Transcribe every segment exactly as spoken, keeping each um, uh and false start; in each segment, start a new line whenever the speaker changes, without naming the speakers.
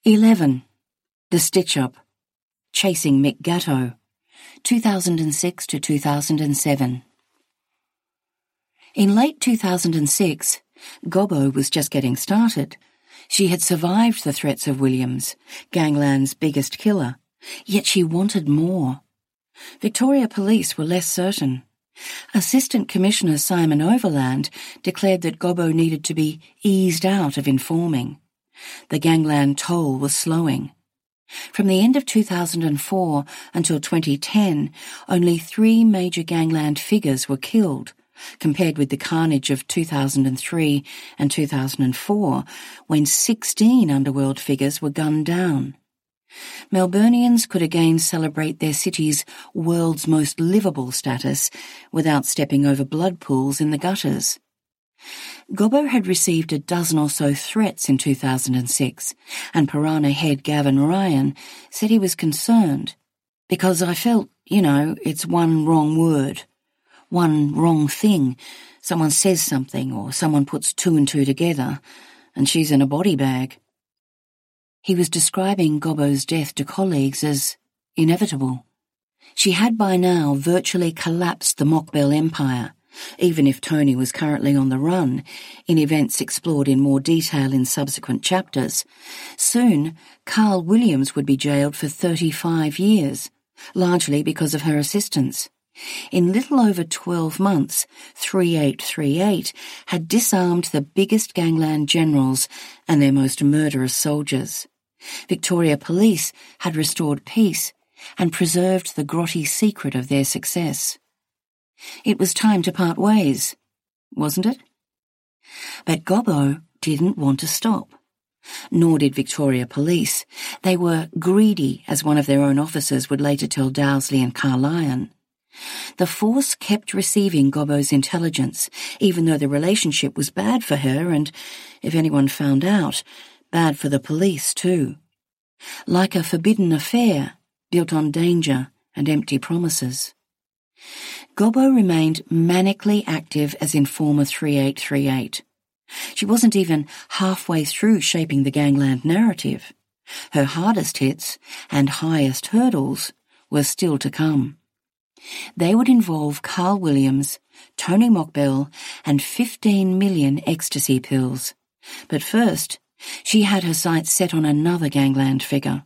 eleven. The Stitch-Up. Chasing Mick Gatto. two thousand six to two thousand seven. In late two thousand six, Gobbo was just getting started. She had survived the threats of Williams, Gangland's biggest killer, yet she wanted more. Victoria Police were less certain. Assistant Commissioner Simon Overland declared that Gobbo needed to be eased out of informing. The Gangland toll was slowing. From the end of two thousand four until twenty ten, only three major Gangland figures were killed, compared with the carnage of two thousand three and two thousand four, when sixteen underworld figures were gunned down. Melburnians could again celebrate their city's world's most livable status without stepping over blood pools in the gutters. Gobbo had received a dozen or so threats in two thousand six, and Piranha head Gavin Ryan said he was concerned, because I felt, you know, it's one wrong word, one wrong thing. Someone says something or someone puts two and two together, and she's in a body bag. He was describing Gobbo's death to colleagues as inevitable. She had by now virtually collapsed the Mockbell empire, even if Tony was currently on the run, in events explored in more detail in subsequent chapters. Soon, Carl Williams would be jailed for thirty-five years, largely because of her assistance. In little over twelve months, thirty-eight thirty-eight had disarmed the biggest Gangland generals and their most murderous soldiers. Victoria Police had restored peace and preserved the grotty secret of their success. It was time to part ways, wasn't it? But Gobbo didn't want to stop. Nor did Victoria Police. They were greedy, as one of their own officers would later tell Dowsley and Carlyon. The force kept receiving Gobbo's intelligence, even though the relationship was bad for her and, if anyone found out, bad for the police too. Like a forbidden affair, built on danger and empty promises. Gobbo remained manically active as Informer thirty-eight thirty-eight. She wasn't even halfway through shaping the Gangland narrative. Her hardest hits and highest hurdles were still to come. They would involve Carl Williams, Tony Mockbell, and fifteen million ecstasy pills. But first, she had her sights set on another Gangland figure.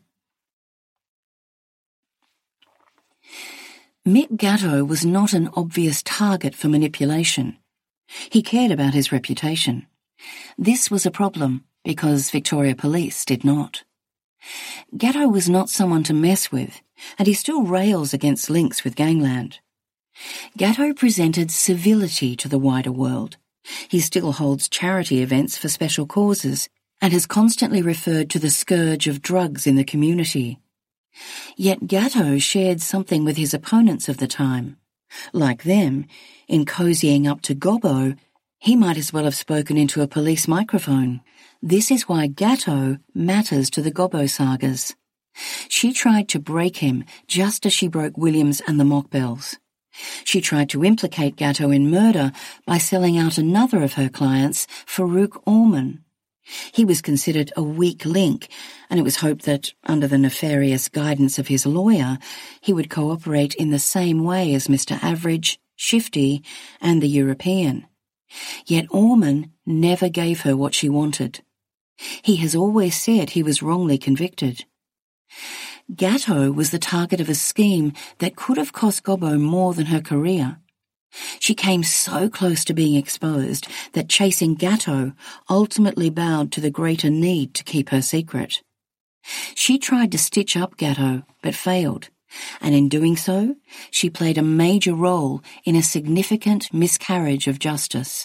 Mick Gatto was not an obvious target for manipulation. He cared about his reputation. This was a problem because Victoria Police did not. Gatto was not someone to mess with, and he still rails against links with Gangland. Gatto presented civility to the wider world. He still holds charity events for special causes and has constantly referred to the scourge of drugs in the community. Yet Gatto shared something with his opponents of the time. Like them, in cozying up to Gobbo, he might as well have spoken into a police microphone. This is why Gatto matters to the Gobbo sagas. She tried to break him just as she broke Williams and the Mockbells. She tried to implicate Gatto in murder by selling out another of her clients, Farouk Orman. He was considered a weak link, and it was hoped that, under the nefarious guidance of his lawyer, he would cooperate in the same way as Mister Average, Shifty, and the European. Yet Orman never gave her what she wanted. He has always said he was wrongly convicted. Gatto was the target of a scheme that could have cost Gobbo more than her career. She came so close to being exposed that chasing Gatto ultimately bowed to the greater need to keep her secret. She tried to stitch up Gatto, but failed, and in doing so, she played a major role in a significant miscarriage of justice.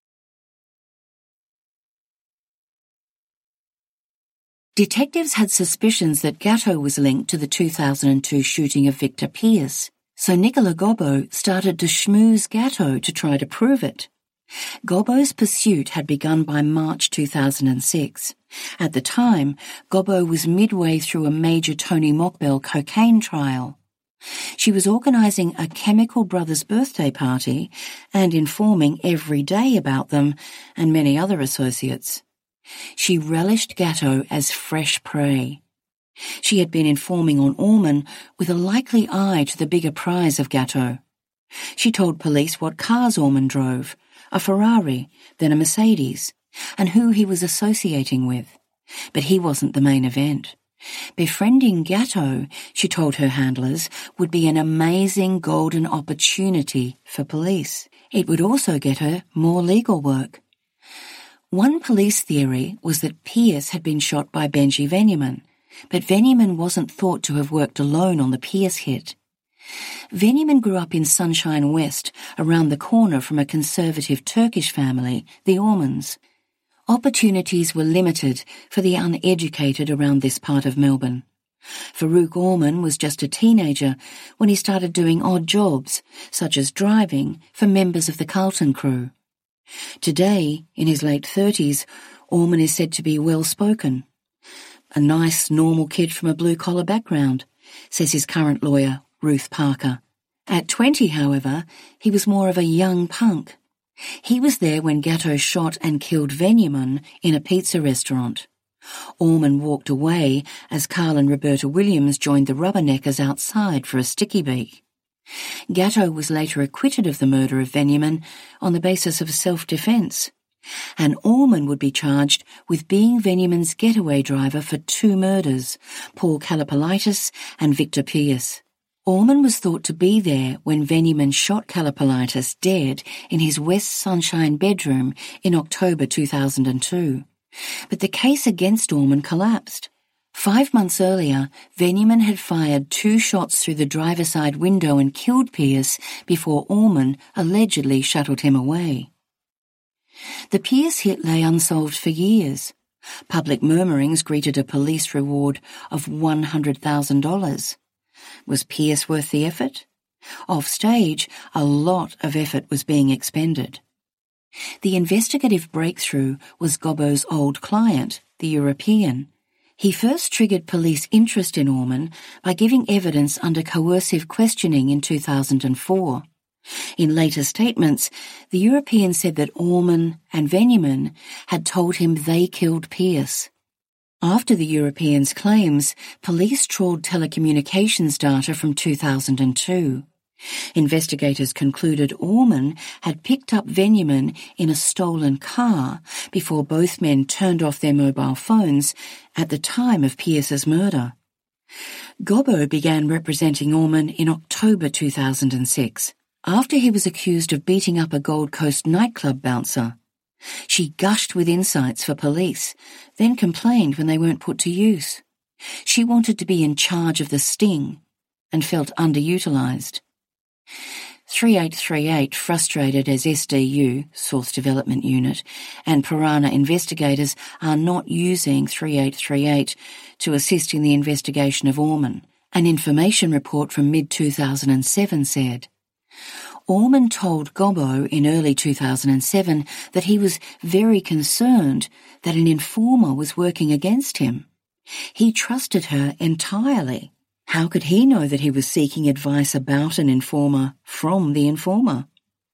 Detectives had suspicions that Gatto was linked to the two thousand two shooting of Victor Pierce, so Nicola Gobbo started to schmooze Gatto to try to prove it. Gobbo's pursuit had begun by March two thousand six. At the time, Gobbo was midway through a major Tony Mockbell cocaine trial. She was organising a Chemical Brothers birthday party and informing every day about them and many other associates. She relished Gatto as fresh prey. She had been informing on Orman with a likely eye to the bigger prize of Gatto. She told police what cars Orman drove, a Ferrari, then a Mercedes, and who he was associating with. But he wasn't the main event. Befriending Gatto, she told her handlers, would be an amazing golden opportunity for police. It would also get her more legal work. One police theory was that Pierce had been shot by Benji Venyman, but Venyman wasn't thought to have worked alone on the Pierce hit. Venyman grew up in Sunshine West, around the corner from a conservative Turkish family, the Ormans. Opportunities were limited for the uneducated around this part of Melbourne. Farouk Orman was just a teenager when he started doing odd jobs, such as driving, for members of the Carlton crew. Today, in his late thirties, Orman is said to be well-spoken. A nice, normal kid from a blue-collar background, says his current lawyer, Ruth Parker. At twenty, however, he was more of a young punk. He was there when Gatto shot and killed Venyman in a pizza restaurant. Orman walked away as Carl and Roberta Williams joined the Rubberneckers outside for a sticky beak. Gatto was later acquitted of the murder of Venyman on the basis of self-defence, and Orman would be charged with being Venyman's getaway driver for two murders, Paul Kalapolitis and Victor Pierce. Orman was thought to be there when Venyman shot Kalapolitis dead in his West Sunshine bedroom in October two thousand two. But the case against Orman collapsed. Five months earlier, Venyman had fired two shots through the driver's side window and killed Pierce before Orman allegedly shuttled him away. The Pierce hit lay unsolved for years. Public murmurings greeted a police reward of one hundred thousand dollars. Was Pierce worth the effort? Off stage, a lot of effort was being expended. The investigative breakthrough was Gobbo's old client, the European. He first triggered police interest in Orman by giving evidence under coercive questioning in two thousand four. In later statements, the European said that Orman and Venyman had told him they killed Pierce. After the European's claims, police trawled telecommunications data from two thousand two. Investigators concluded Orman had picked up Venyman in a stolen car before both men turned off their mobile phones at the time of Pierce's murder. Gobbo began representing Orman in October two thousand six, after he was accused of beating up a Gold Coast nightclub bouncer. She gushed with insights for police, then complained when they weren't put to use. She wanted to be in charge of the sting and felt underutilised. thirty-eight thirty-eight, frustrated as S D U, Source Development Unit, and Piranha investigators are not using thirty-eight thirty-eight to assist in the investigation of Orman. An information report from mid two thousand seven said, Orman told Gobbo in early two thousand seven that he was very concerned that an informer was working against him. He trusted her entirely. How could he know that he was seeking advice about an informer from the informer?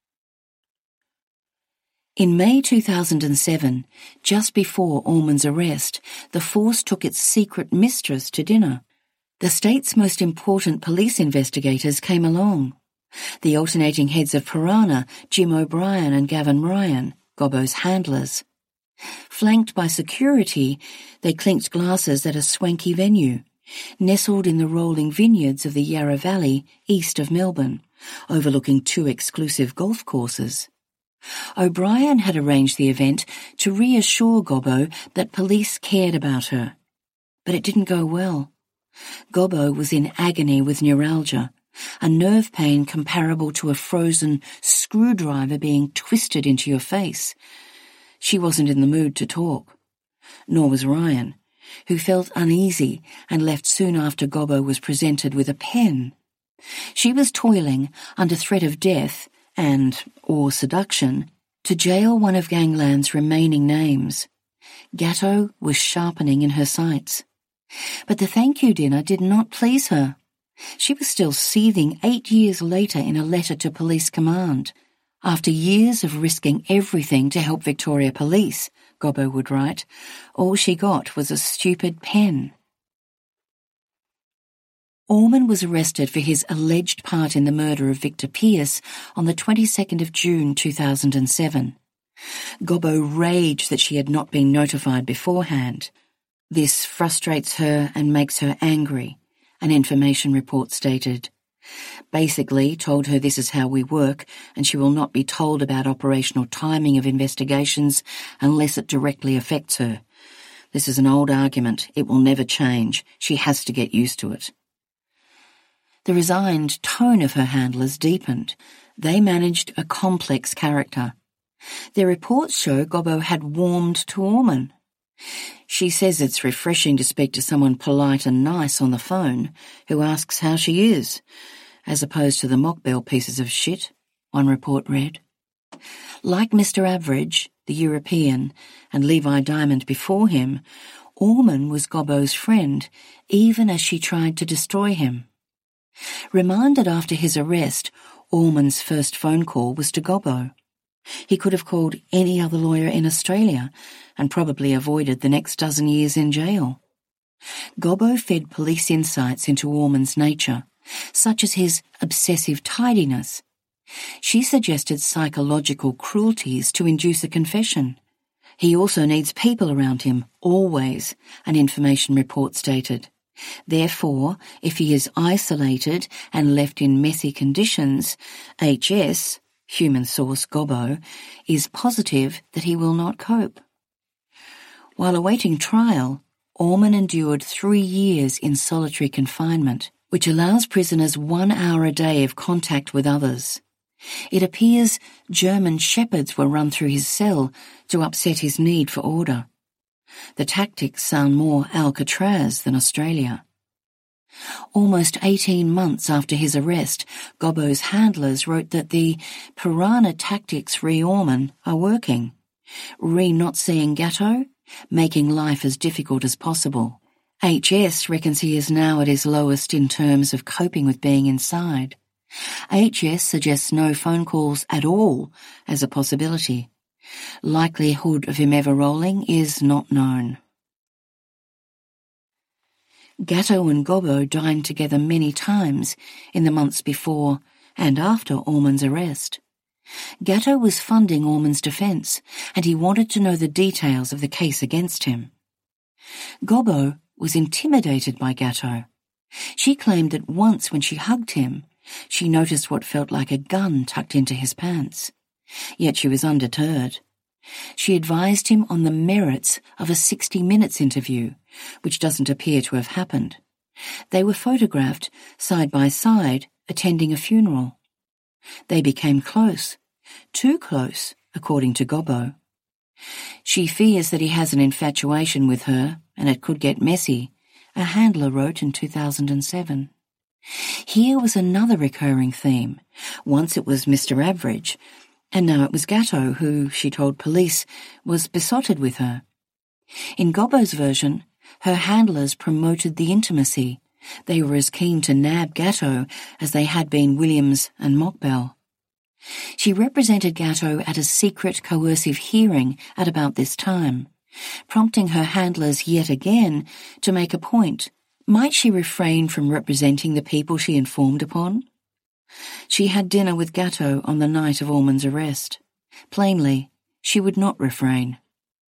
In May two thousand seven, just before Orman's arrest, the force took its secret mistress to dinner. The state's most important police investigators came along. The alternating heads of Piranha, Jim O'Brien and Gavin Ryan, Gobbo's handlers. Flanked by security, they clinked glasses at a swanky venue, nestled in the rolling vineyards of the Yarra Valley east of Melbourne, overlooking two exclusive golf courses. O'Brien had arranged the event to reassure Gobbo that police cared about her. But it didn't go well. Gobbo was in agony with neuralgia, a nerve pain comparable to a frozen screwdriver being twisted into your face. She wasn't in the mood to talk. Nor was Ryan, who felt uneasy and left soon after Gobbo was presented with a pen. She was toiling, under threat of death and, or seduction, to jail one of Gangland's remaining names. Gatto was sharpening in her sights. But the thank you dinner did not please her. She was still seething eight years later in a letter to Police Command. After years of risking everything to help Victoria Police, Gobbo would write. All she got was a stupid pen. Orman was arrested for his alleged part in the murder of Victor Pearce on the twenty-second of June two thousand seven. Gobbo raged that she had not been notified beforehand. This frustrates her and makes her angry, an information report stated. Basically told her this is how we work and she will not be told about operational timing of investigations unless it directly affects her. This is an old argument. It will never change. She has to get used to it. The resigned tone of her handlers deepened. They managed a complex character. Their reports show Gobbo had warmed to Orman. She says it's refreshing to speak to someone polite and nice on the phone who asks how she is, as opposed to the mockbell pieces of shit, one report read. Like Mister Average, the European, and Levi Diamond before him, Orman was Gobbo's friend, even as she tried to destroy him. Reminded after his arrest, Orman's first phone call was to Gobbo. He could have called any other lawyer in Australia and probably avoided the next dozen years in jail. Gobbo fed police insights into Orman's nature, such as his obsessive tidiness. She suggested psychological cruelties to induce a confession. He also needs people around him, always, an information report stated. Therefore, if he is isolated and left in messy conditions, H S, human source Gobbo, is positive that he will not cope. While awaiting trial, Orman endured three years in solitary confinement, which allows prisoners one hour a day of contact with others. It appears German shepherds were run through his cell to upset his need for order. The tactics sound more Alcatraz than Australia. Almost eighteen months after his arrest, Gobbo's handlers wrote that the piranha tactics re Orman are working. Re not seeing Gatto, making life as difficult as possible. H S reckons he is now at his lowest in terms of coping with being inside. H S suggests no phone calls at all as a possibility. Likelihood of him ever rolling is not known. Gatto and Gobbo dined together many times in the months before and after Orman's arrest. Gatto was funding Orman's defence, and he wanted to know the details of the case against him. Gobbo was intimidated by Gatto. She claimed that once when she hugged him, she noticed what felt like a gun tucked into his pants. Yet she was undeterred. She advised him on the merits of a sixty minutes interview, which doesn't appear to have happened. They were photographed side by side attending a funeral. They became close, too close, according to Gobbo. She fears that he has an infatuation with her and it could get messy, a handler wrote in two thousand seven. Here was another recurring theme. Once it was Mister Average, and now it was Gatto who, she told police, was besotted with her. In Gobbo's version, her handlers promoted the intimacy. They were as keen to nab Gatto as they had been Williams and Mockbell. She represented Gatto at a secret coercive hearing at about this time, prompting her handlers yet again to make a point. Might she refrain from representing the people she informed upon? She had dinner with Gatto on the night of Orman's arrest. Plainly, she would not refrain.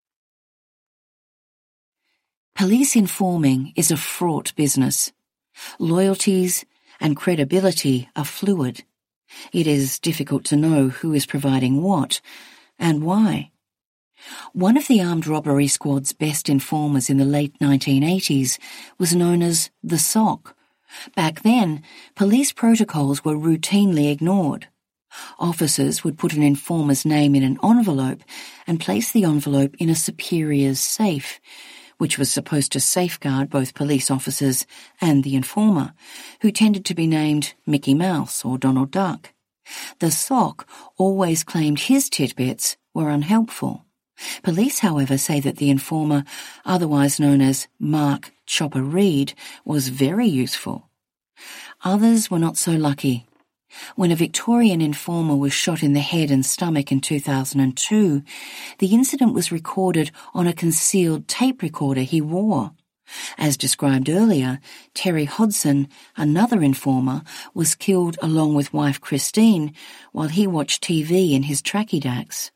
Police informing is a fraught business. Loyalties and credibility are fluid. It is difficult to know who is providing what and why. One of the armed robbery squad's best informers in the late nineteen eighties was known as the Sock. Back then, police protocols were routinely ignored. Officers would put an informer's name in an envelope and place the envelope in a superior's safe, which was supposed to safeguard both police officers and the informer, who tended to be named Mickey Mouse or Donald Duck. The Sock always claimed his tidbits were unhelpful. Police, however, say that the informer, otherwise known as Mark Chopper Reed, was very useful. Others were not so lucky. When a Victorian informer was shot in the head and stomach in two thousand two, the incident was recorded on a concealed tape recorder he wore. As described earlier, Terry Hodson, another informer, was killed along with wife Christine while he watched T V in his Trachedax.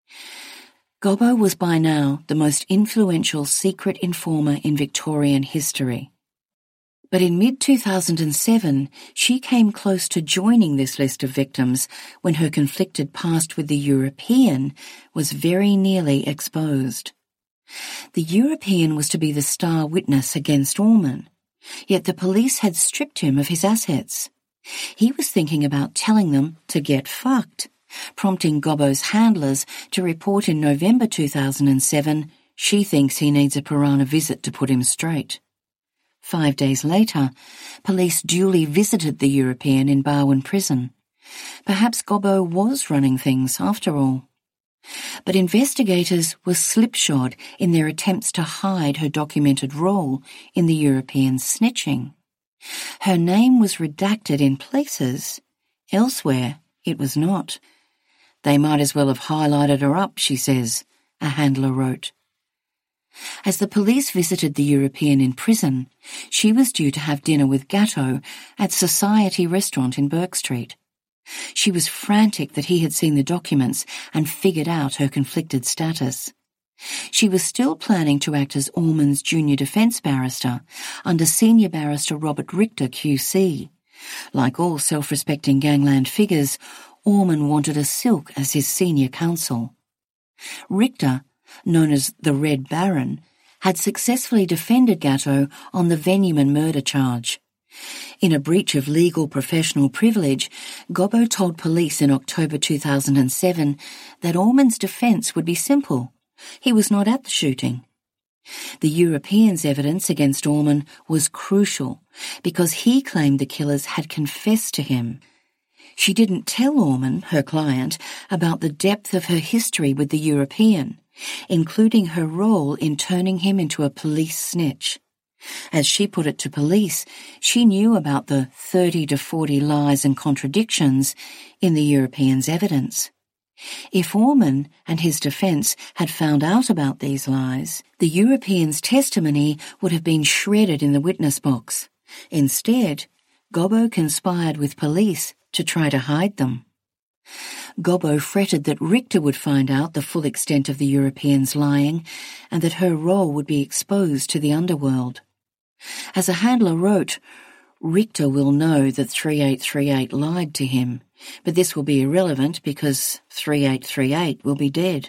Gobbo was by now the most influential secret informer in Victorian history. But in mid two thousand seven, she came close to joining this list of victims when her conflicted past with the European was very nearly exposed. The European was to be the star witness against Orman, yet the police had stripped him of his assets. He was thinking about telling them to get fucked, prompting Gobbo's handlers to report in November two thousand seven, she thinks he needs a piranha visit to put him straight. Five days later, police duly visited the European in Barwon Prison. Perhaps Gobbo was running things after all. But investigators were slipshod in their attempts to hide her documented role in the European's snitching. Her name was redacted in places. Elsewhere, it was not. They might as well have highlighted her up, she says, a handler wrote. As the police visited the European in prison, she was due to have dinner with Gatto at Society Restaurant in Burke Street. She was frantic that he had seen the documents and figured out her conflicted status. She was still planning to act as Orman's junior defence barrister under senior barrister Robert Richter Q C. Like all self-respecting gangland figures, Orman wanted a Silk as his senior counsel. Richter, known as the Red Baron, had successfully defended Gatto on the Venuman murder charge. In a breach of legal professional privilege, Gobbo told police in October two thousand seven that Orman's defence would be simple. He was not at the shooting. The European's evidence against Orman was crucial because he claimed the killers had confessed to him. She didn't tell Orman, her client, about the depth of her history with the European, including her role in turning him into a police snitch. As she put it to police, she knew about the thirty to forty lies and contradictions in the European's evidence. If Orman and his defence had found out about these lies, the European's testimony would have been shredded in the witness box. Instead, Gobbo conspired with police to try to hide them. Gobbo fretted that Richter would find out the full extent of the European's lying and that her role would be exposed to the underworld. As a handler wrote, Richter will know that thirty-eight thirty-eight lied to him, but this will be irrelevant because thirty-eight thirty-eight will be dead.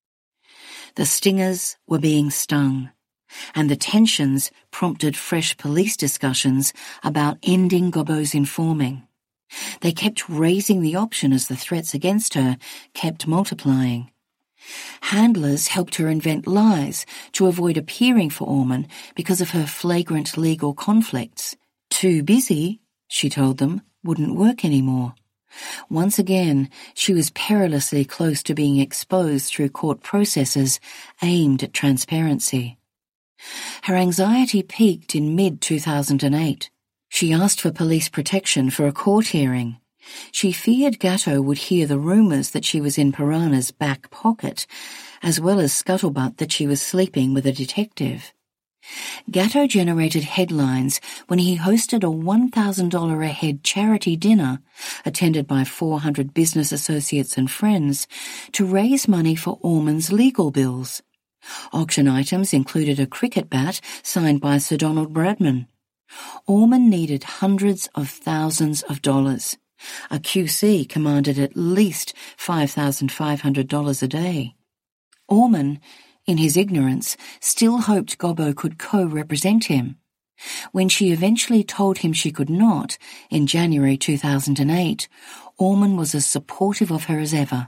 The stingers were being stung, and the tensions prompted fresh police discussions about ending Gobbo's informing. They kept raising the option as the threats against her kept multiplying. Handlers helped her invent lies to avoid appearing for Orman because of her flagrant legal conflicts. Too busy, she told them, wouldn't work anymore. Once again, she was perilously close to being exposed through court processes aimed at transparency. Her anxiety peaked in mid two thousand eight. She asked for police protection for a court hearing. She feared Gatto would hear the rumours that she was in Piranha's back pocket, as well as scuttlebutt that she was sleeping with a detective. Gatto generated headlines when he hosted a one thousand dollars a head charity dinner, attended by four hundred business associates and friends, to raise money for Orman's legal bills. Auction items included a cricket bat signed by Sir Donald Bradman. Orman needed hundreds of thousands of dollars. A Q C commanded at least five thousand five hundred dollars a day. Orman, in his ignorance, still hoped Gobbo could co-represent him. When she eventually told him she could not, in January two thousand eight, Orman was as supportive of her as ever.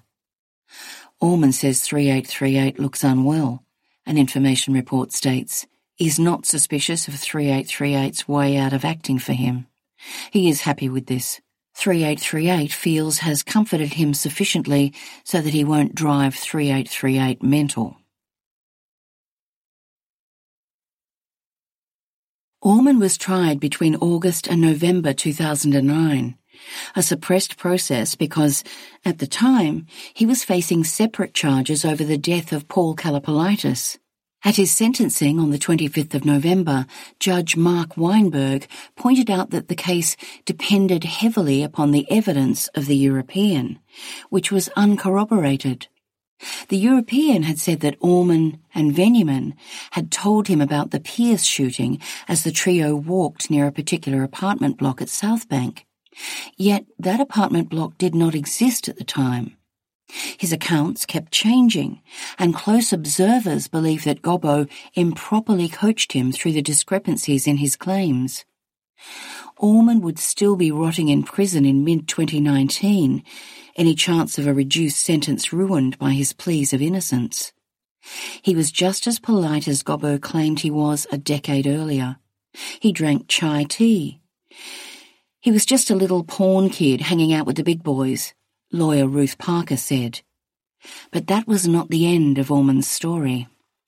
Orman says thirty-eight thirty-eight looks unwell, an information report states. He's not suspicious of thirty-eight thirty-eight's way out of acting for him. He is happy with this. thirty-eight thirty-eight feels has comforted him sufficiently so that he won't drive thirty-eight thirty-eight mental. Orman was tried between August and November two thousand nine. A suppressed process because, at the time, he was facing separate charges over the death of Paul Kallipolitis. At his sentencing on the twenty-fifth of November, Judge Mark Weinberg pointed out that the case depended heavily upon the evidence of the European, which was uncorroborated. The European had said that Orman and Venyman had told him about the Pierce shooting as the trio walked near a particular apartment block at Southbank. Yet that apartment block did not exist at the time. His accounts kept changing, and close observers believed that Gobbo improperly coached him through the discrepancies in his claims. Orman would still be rotting in prison in mid twenty nineteen, any chance of a reduced sentence ruined by his pleas of innocence. He was just as polite as Gobbo claimed he was a decade earlier. He drank chai tea. He was just a little pawn kid hanging out with the big boys, lawyer Ruth Parker said. But that was not the end of Orman's story.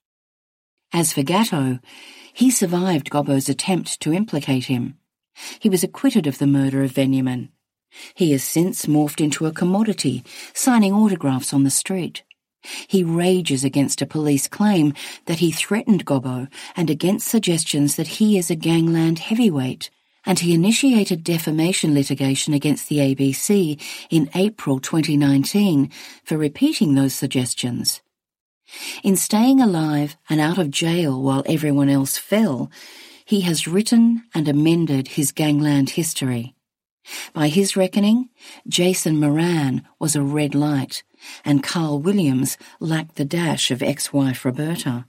As for Gatto, he survived Gobbo's attempt to implicate him. He was acquitted of the murder of Venyman. He has since morphed into a commodity, signing autographs on the street. He rages against a police claim that he threatened Gobbo and against suggestions that he is a gangland heavyweight, and he initiated defamation litigation against the A B C in April twenty nineteen for repeating those suggestions. In staying alive and out of jail while everyone else fell, he has written and amended his gangland history. By his reckoning, Jason Moran was a red light, and Carl Williams lacked the dash of ex-wife Roberta.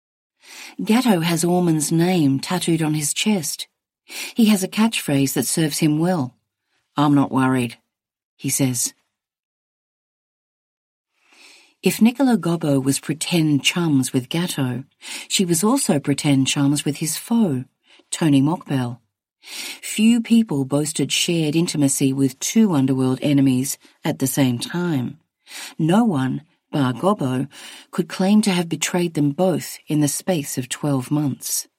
Gatto has Orman's name tattooed on his chest. He has a catchphrase that serves him well. "I'm not worried," he says. If Nicola Gobbo was pretend chums with Gatto, she was also pretend chums with his foe, Tony Mockbell. Few people boasted shared intimacy with two underworld enemies at the same time. No one, bar Gobbo, could claim to have betrayed them both in the space of twelve months.